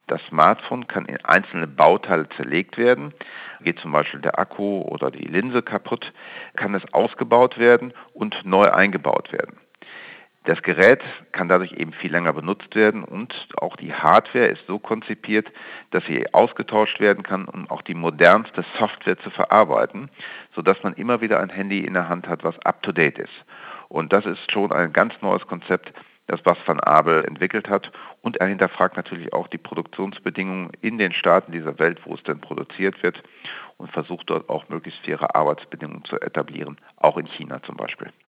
Das Smartphone kann in einzelne Bauteile zerlegt werden. Geht zum Beispiel der Akku oder die Linse kaputt, kann es ausgebaut werden und neu eingebaut werden. Das Gerät kann dadurch eben viel länger benutzt werden und auch die Hardware ist so konzipiert, dass sie ausgetauscht werden kann, um auch die modernste Software zu verarbeiten, sodass man immer wieder ein Handy in der Hand hat, was up-to-date ist. Und das ist schon ein ganz neues Konzept, das was Van Abel entwickelt hat. Und er hinterfragt natürlich auch die Produktionsbedingungen in den Staaten dieser Welt, wo es denn produziert wird und versucht dort auch möglichst faire Arbeitsbedingungen zu etablieren, auch in China zum Beispiel.